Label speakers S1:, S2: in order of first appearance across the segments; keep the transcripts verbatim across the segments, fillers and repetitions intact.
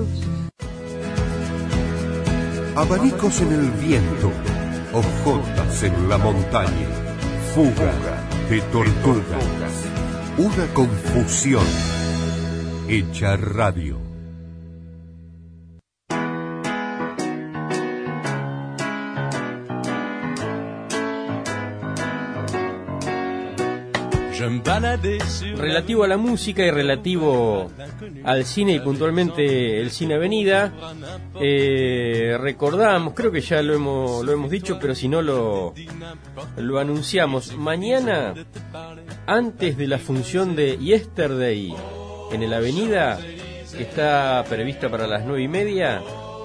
S1: Abanicos en el viento, hojotas en la montaña, fuga de tortugas, una confusión hecha radio.
S2: Relativo a la música y relativo al cine y puntualmente el Cine Avenida, eh, recordamos, creo que ya lo hemos lo hemos dicho, pero si no lo lo anunciamos, mañana antes de la función de Yesterday en el Avenida, que está prevista para las nueve y media,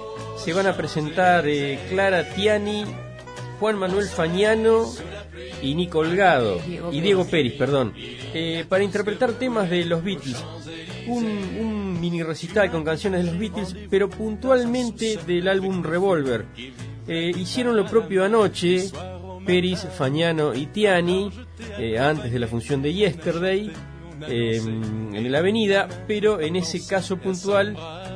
S2: se van a presentar eh, Clara Tiani, Juan Manuel Fagnano y Nico Holgado Diego y Diego Pérez, perdón, eh, para interpretar temas de los Beatles, un, un mini recital con canciones de los Beatles, pero puntualmente del álbum Revolver. Eh, hicieron lo propio anoche Pérez, Fagnano y Tiani, eh, antes de la función de Yesterday eh, en el Avenida, pero en ese caso puntual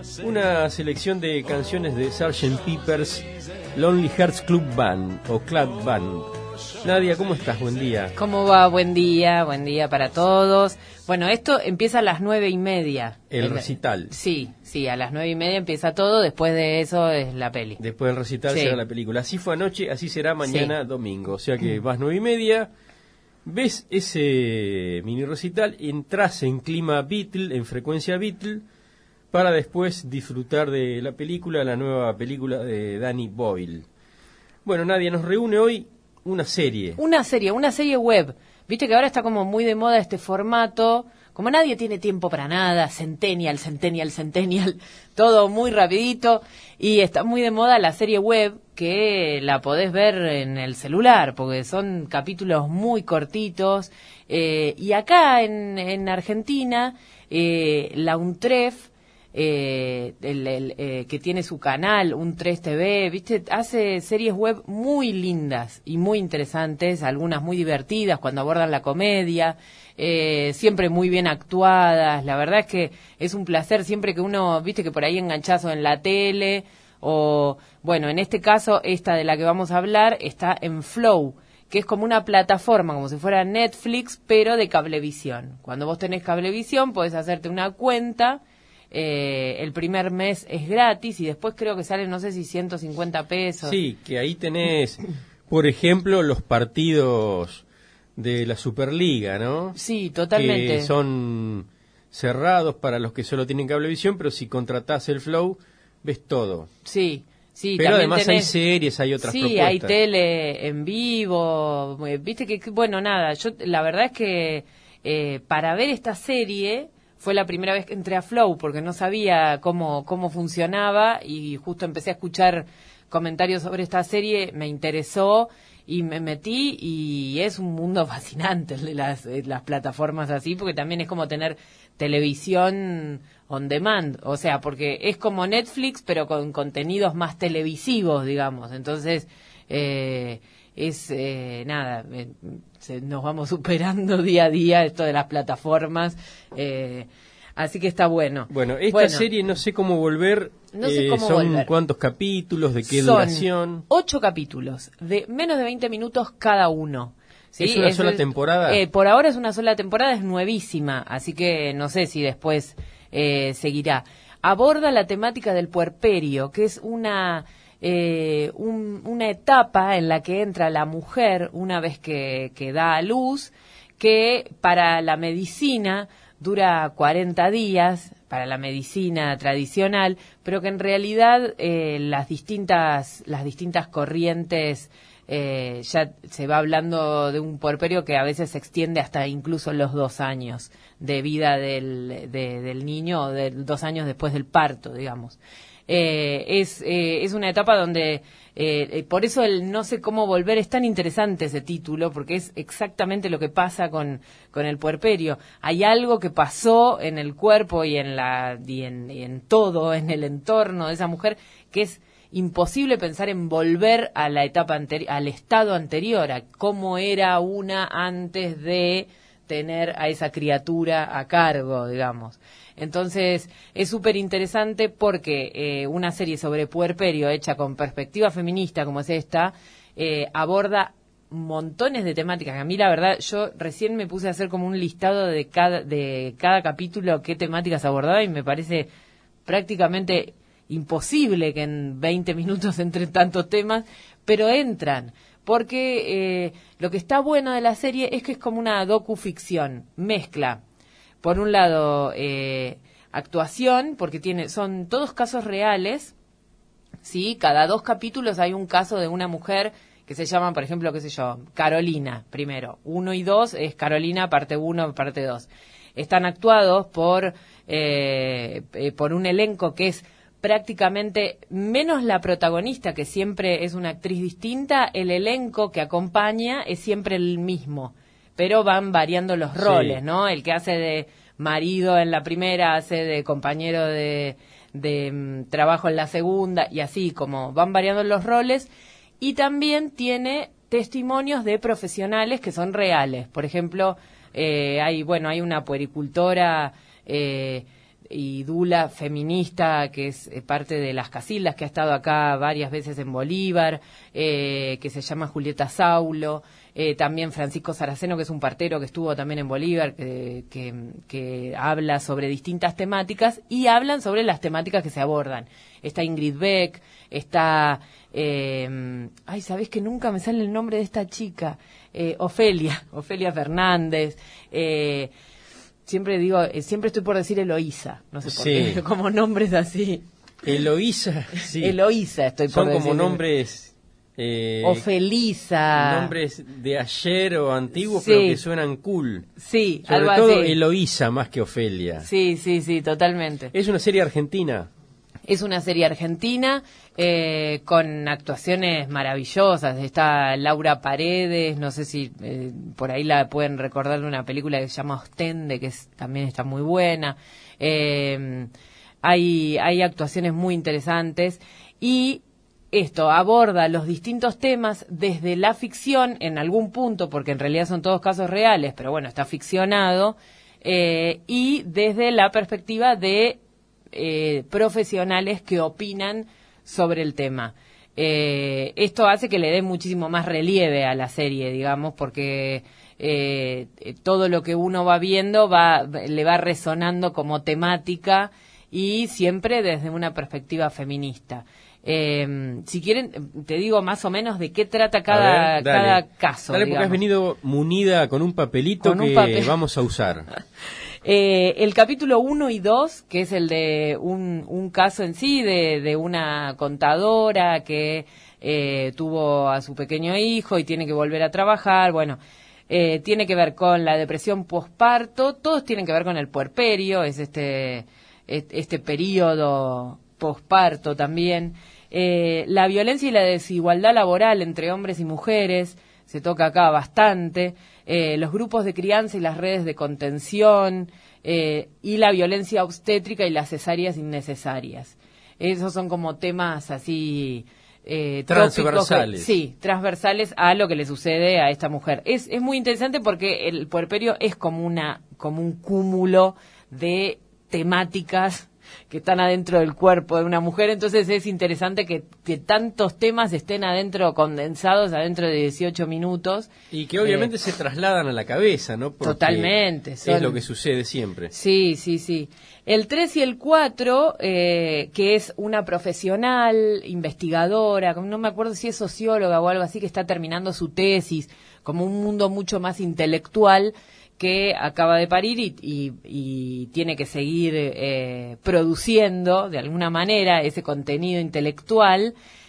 S2: una selección de canciones de sergeant Pepper's Lonely Hearts Club Band o Club Band. Nadia, ¿cómo estás? Buen día.
S3: ¿Cómo va? Buen día, buen día para todos. Bueno, esto empieza a las nueve y media.
S2: El recital.
S3: Sí, sí, a las nueve y media empieza todo, después de eso es la peli.
S2: Después del recital
S3: sí.
S2: será la película. Así fue anoche, así será mañana
S3: sí.
S2: domingo. O sea que vas nueve y media, ves ese mini recital, entras en clima Beatle, en frecuencia Beatle, para después disfrutar de la película, la nueva película de Danny Boyle. Bueno, Nadia, nos reúne hoy una serie.
S3: Una serie, una serie web. Viste que ahora está como muy de moda este formato. Como nadie tiene tiempo para nada, centennial, centennial, centennial, todo muy rapidito. Y está muy de moda la serie web, que la podés ver en el celular, porque son capítulos muy cortitos. Eh, y acá en, en Argentina, eh, la UNTREF, Eh, el, el, eh, que tiene su canal, Un tres T V, ¿viste? Hace series web muy lindas y muy interesantes, algunas muy divertidas cuando abordan la comedia, eh, siempre muy bien actuadas. La verdad es que es un placer siempre que uno, ¿viste? Que por ahí enganchazo en la tele, o bueno, en este caso, esta de la que vamos a hablar está en Flow, que es como una plataforma, como si fuera Netflix, pero de cablevisión. Cuando vos tenés cablevisión, podés hacerte una cuenta. Eh, el primer mes es gratis y después creo que sale, no sé si ciento cincuenta pesos.
S2: Sí, que ahí tenés, por ejemplo, los partidos de la Superliga, ¿no?
S3: Sí, totalmente.
S2: Que son cerrados para los que solo tienen cablevisión, pero si contratás el Flow, ves todo.
S3: Sí, sí.
S2: Pero además
S3: tenés...
S2: hay series, hay otras
S3: sí,
S2: propuestas.
S3: Sí, hay tele en vivo. Viste que, bueno, nada, yo la verdad es que eh, para ver esta serie fue la primera vez que entré a Flow, porque no sabía cómo, cómo funcionaba, y justo empecé a escuchar comentarios sobre esta serie, me interesó y me metí, y es un mundo fascinante el de las, las plataformas así, porque también es como tener televisión on demand, o sea, porque es como Netflix, pero con contenidos más televisivos, digamos. Entonces, eh, es eh, nada, eh, se, nos vamos superando día a día esto de las plataformas, eh, así que está bueno.
S2: Bueno, esta
S3: bueno,
S2: serie no sé cómo volver,
S3: no sé
S2: eh,
S3: cómo
S2: son
S3: volver.
S2: ¿Cuántos capítulos? ¿De qué
S3: son
S2: duración?
S3: Ocho capítulos, de menos de veinte minutos cada uno. ¿Sí?
S2: ¿Es una
S3: es
S2: sola
S3: el,
S2: temporada?
S3: Eh, por ahora es una sola temporada, es nuevísima, así que no sé si después eh, seguirá. Aborda la temática del puerperio, que es una... Eh, un, una etapa en la que entra la mujer una vez que, que da a luz, que para la medicina dura cuarenta días, para la medicina tradicional, pero que en realidad eh, las distintas las distintas corrientes, eh, ya se va hablando de un puerperio que a veces se extiende hasta incluso los dos años de vida del, de, del niño, o de dos años después del parto, digamos. Eh, es eh, es una etapa donde eh, por eso el no sé cómo volver es tan interesante ese título, porque es exactamente lo que pasa con con el puerperio. Hay algo que pasó en el cuerpo y en la y en, y en todo, en el entorno de esa mujer, que es imposible pensar en volver a la etapa anterior, al estado anterior, a cómo era una antes de tener a esa criatura a cargo, digamos. Entonces, es súper interesante porque eh, una serie sobre puerperio hecha con perspectiva feminista como es esta, eh, aborda montones de temáticas. A mí, la verdad, yo recién me puse a hacer como un listado de cada, de cada capítulo, qué temáticas abordaba, y me parece prácticamente imposible que en veinte minutos entren tantos temas, pero entran. Porque eh, lo que está bueno de la serie es que es como una docuficción, mezcla, por un lado, eh, actuación, porque tiene son todos casos reales, ¿sí? Cada dos capítulos hay un caso de una mujer que se llaman, por ejemplo, qué sé yo, Carolina, primero. Uno y dos es Carolina, parte uno, parte dos. Están actuados por, eh, eh, por un elenco que es prácticamente, menos la protagonista, que siempre es una actriz distinta, el elenco que acompaña es siempre el mismo, pero van variando los roles, sí. ¿No? El que hace de marido en la primera, hace de compañero de, de um, trabajo en la segunda, y así, como van variando los roles. Y también tiene testimonios de profesionales que son reales. Por ejemplo, eh, hay, bueno, hay una puericultora eh, y dula feminista que es eh, parte de Las Casildas, que ha estado acá varias veces en Bolívar, eh, que se llama Julieta Saulo, eh, también Francisco Saraceno, que es un partero que estuvo también en Bolívar, que, que, que habla sobre distintas temáticas, y hablan sobre las temáticas que se abordan. Está Ingrid Beck, está... Eh, ay, ¿sabés que nunca me sale el nombre de esta chica? Eh, Ofelia, Ofelia Fernández, eh, siempre digo, eh, siempre estoy por decir Eloísa, no sé por sí. qué, como nombres así.
S2: Eloísa, sí.
S3: Eloísa estoy por
S2: Son
S3: decir.
S2: Son como nombres... Eh,
S3: Ofelisa.
S2: Nombres de ayer o antiguos,
S3: sí.
S2: pero que suenan cool.
S3: Sí,
S2: sobre
S3: algo
S2: todo
S3: así.
S2: Eloísa más que Ofelia.
S3: Sí, sí, sí, totalmente.
S2: Es una serie argentina.
S3: Es una serie argentina eh, con actuaciones maravillosas. Está Laura Paredes, no sé si eh, por ahí la pueden recordar de una película que se llama Ostende, que es, también está muy buena. Eh, hay, hay actuaciones muy interesantes y esto aborda los distintos temas desde la ficción en algún punto, porque en realidad son todos casos reales, pero bueno, está ficcionado, eh, y desde la perspectiva de Eh, profesionales que opinan sobre el tema. Eh, esto hace que le dé muchísimo más relieve a la serie, digamos, porque eh, todo lo que uno va viendo va le va resonando como temática y siempre desde una perspectiva feminista. Eh, si quieren, te digo más o menos de qué trata cada, ver, cada caso.
S2: Dale,
S3: digamos.
S2: Porque has venido munida con un papelito con que un papel. vamos a usar.
S3: Eh, el capítulo uno y dos, que es el de un, un caso en sí de, de una contadora que eh, tuvo a su pequeño hijo y tiene que volver a trabajar, bueno, eh, tiene que ver con la depresión posparto, todos tienen que ver con el puerperio, es este, este periodo posparto también, eh, la violencia y la desigualdad laboral entre hombres y mujeres, se toca acá bastante, eh, los grupos de crianza y las redes de contención, eh, y la violencia obstétrica y las cesáreas innecesarias. Esos son como temas así eh,
S2: transversales.
S3: Que, sí, transversales a lo que le sucede a esta mujer. Es, es muy interesante porque el puerperio es como una, como un cúmulo de temáticas que están adentro del cuerpo de una mujer, entonces es interesante que, que tantos temas estén adentro, condensados adentro de dieciocho minutos.
S2: Y que obviamente eh, se trasladan a la cabeza, ¿no? Porque
S3: totalmente. Son,
S2: es lo que sucede siempre.
S3: Sí, sí, sí. El tres y el cuatro, eh, que es una profesional, investigadora, no me acuerdo si es socióloga o algo así, que está terminando su tesis, como un mundo mucho más intelectual, que acaba de parir y, y, y tiene que seguir eh, produciendo de alguna manera ese contenido intelectual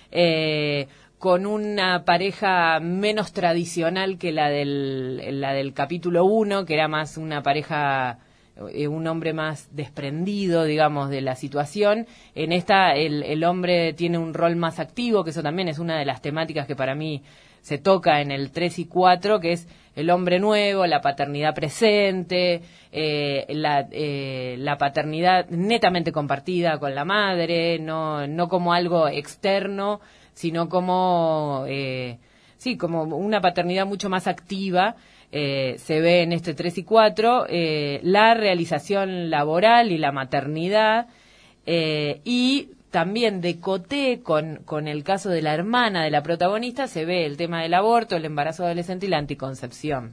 S3: eh, con una pareja menos tradicional que la del, la del capítulo uno, que era más una pareja, eh, un hombre más desprendido, digamos, de la situación. En esta el, el hombre tiene un rol más activo, que eso también es una de las temáticas que para mí se toca en el tres y cuatro, que es el hombre nuevo, la paternidad presente, eh, la, eh, la paternidad netamente compartida con la madre, no, no como algo externo, sino como, eh, sí, como una paternidad mucho más activa, eh, se ve en este tres y cuatro eh, la realización laboral y la maternidad, eh, y también de coté con, con el caso de la hermana de la protagonista se ve el tema del aborto, el embarazo adolescente y la anticoncepción.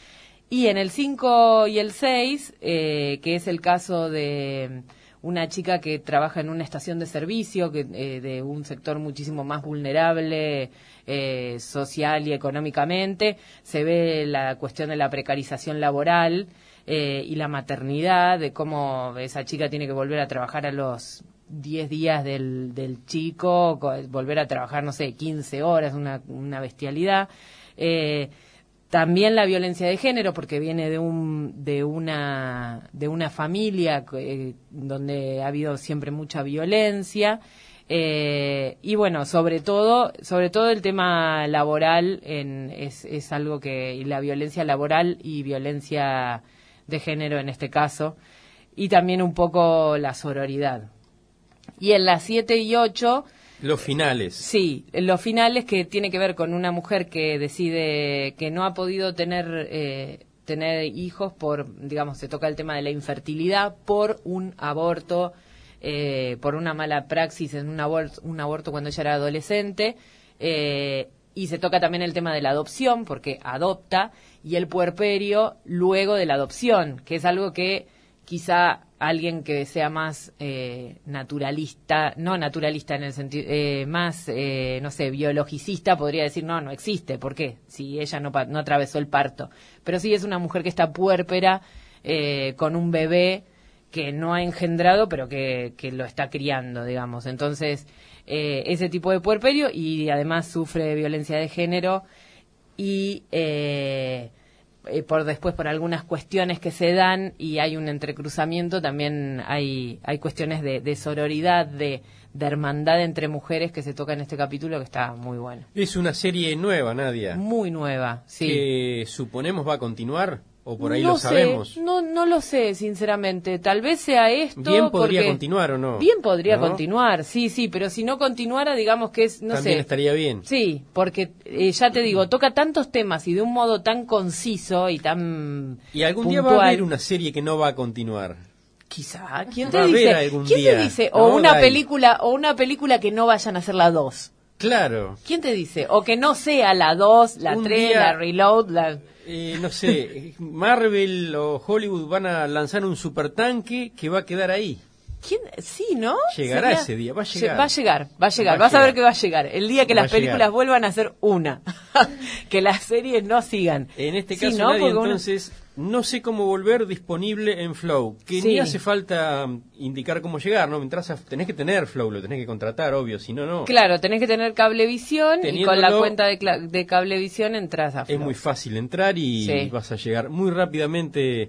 S3: Y en el cinco y el seis, eh, que es el caso de una chica que trabaja en una estación de servicio que, eh, de un sector muchísimo más vulnerable eh, social y económicamente, se ve la cuestión de la precarización laboral eh, y la maternidad, de cómo esa chica tiene que volver a trabajar a los diez días del, del chico, volver a trabajar, no sé, quince horas, una, una bestialidad. Eh, También la violencia de género, porque viene de un de una de una familia eh, donde ha habido siempre mucha violencia, eh, y bueno, sobre todo sobre todo el tema laboral en, es es algo que y la violencia laboral y violencia de género en este caso, y también un poco la sororidad. Y en las siete y ocho,
S2: los finales.
S3: Sí, los finales, que tiene que ver con una mujer que decide que no ha podido tener eh, tener hijos por, digamos, se toca el tema de la infertilidad por un aborto, eh, por una mala praxis en un aborto, un aborto cuando ella era adolescente, eh, y se toca también el tema de la adopción, porque adopta, y el puerperio luego de la adopción, que es algo que quizá alguien que sea más eh, naturalista, no naturalista en el sentido, eh, más, eh, no sé, biologicista, podría decir, no, no existe. ¿Por qué? Si ella no, no atravesó el parto. Pero sí es una mujer que está puérpera, eh, con un bebé que no ha engendrado, pero que, que lo está criando, digamos. Entonces, eh, ese tipo de puerperio, y además sufre de violencia de género, y... Eh, Eh, por después por algunas cuestiones que se dan y hay un entrecruzamiento, también hay hay cuestiones de, de sororidad, de, de hermandad entre mujeres que se toca en este capítulo, que está muy bueno.
S2: Es una serie nueva, Nadia.
S3: Muy nueva, sí.
S2: Que suponemos va a continuar, o por ahí
S3: no
S2: lo
S3: sé,
S2: sabemos.
S3: No, no lo sé, sinceramente. Tal vez sea esto.
S2: Bien podría
S3: porque
S2: continuar o no.
S3: Bien podría
S2: ¿no?
S3: continuar, sí, sí, pero si no continuara, digamos que es, no
S2: También
S3: sé.
S2: estaría bien.
S3: Sí, porque eh, ya te digo, toca tantos temas y de un modo tan conciso y tan
S2: Y algún
S3: puntual.
S2: día va a haber una serie que no va a continuar.
S3: Quizá, ¿quién
S2: Va
S3: te
S2: a haber
S3: dice?
S2: algún
S3: ¿Quién
S2: día,
S3: te dice?
S2: ¿no?
S3: O una
S2: Dai.
S3: película, o una película que no vayan a hacer la dos.
S2: Claro.
S3: ¿Quién te dice? O que no sea la dos, la
S2: Un
S3: tres,
S2: día-
S3: la reload, la...
S2: Eh, no sé, Marvel o Hollywood van a lanzar un supertanque que va a quedar ahí.
S3: ¿Quién? Sí, ¿no?
S2: Llegará
S3: Sería-
S2: ese día, va a
S3: Lle-
S2: llegar.
S3: Va a llegar, va a llegar.
S2: Va a
S3: Vas a ver
S2: llegar.
S3: que va a llegar. El día que
S2: Va
S3: las
S2: a
S3: películas
S2: llegar.
S3: vuelvan a ser una. Que las series no sigan.
S2: En este
S3: Sí,
S2: caso,
S3: ¿no?
S2: Nadia,
S3: Porque uno-
S2: entonces, no sé cómo volver disponible en Flow. Que
S3: Sí.
S2: ni hace falta um, indicar cómo llegar, ¿no? Mientras a- tenés que tener Flow, lo tenés que contratar, obvio, si no, no.
S3: Claro, tenés que tener Cablevisión y con la
S2: Teniéndolo-
S3: cuenta de, cla- de Cablevisión entras a
S2: Es
S3: Flow.
S2: muy fácil entrar y
S3: Sí.
S2: vas a llegar muy rápidamente,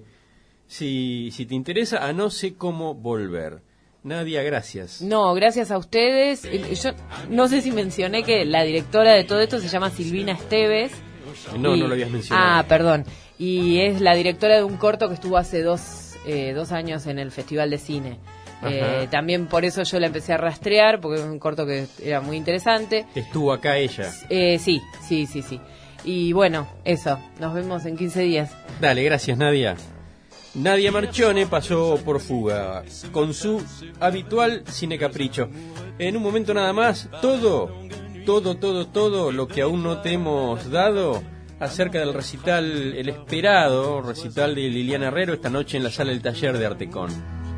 S2: si, si te interesa, a no sé cómo volver. Nadia, gracias.
S3: No, gracias a ustedes. Y Yo no sé si mencioné que la directora de todo esto se llama Silvina Esteves.
S2: No,
S3: Y-
S2: no lo habías mencionado.
S3: Ah, perdón. Y es la directora de un corto que estuvo hace dos, eh, dos años en el Festival de Cine. Eh,
S2: Ajá.
S3: también por eso yo la empecé a rastrear, porque es un corto que era muy interesante.
S2: Estuvo acá ella.
S3: Eh, sí, sí, sí, sí. Y bueno, eso. Nos vemos en quince días.
S2: Dale, gracias, Nadia. Nadia Marchone pasó por Fuga con su habitual cine capricho. En un momento nada más, todo, todo, todo, todo lo que aún no te hemos dado acerca del recital, el esperado recital de Liliana Herrero esta noche en la sala del taller de Artecon.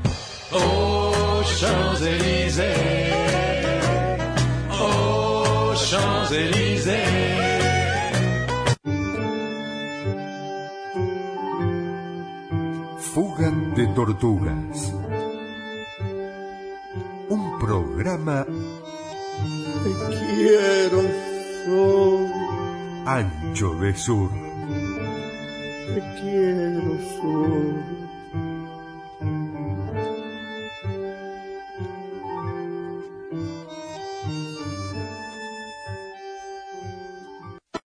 S4: Oh, Champs-Élysées, oh, Champs-Élysées.
S1: Fuga de tortugas. Un programa
S5: Te quiero, Sol,
S1: ancho de sur.
S5: te quiero, Sol.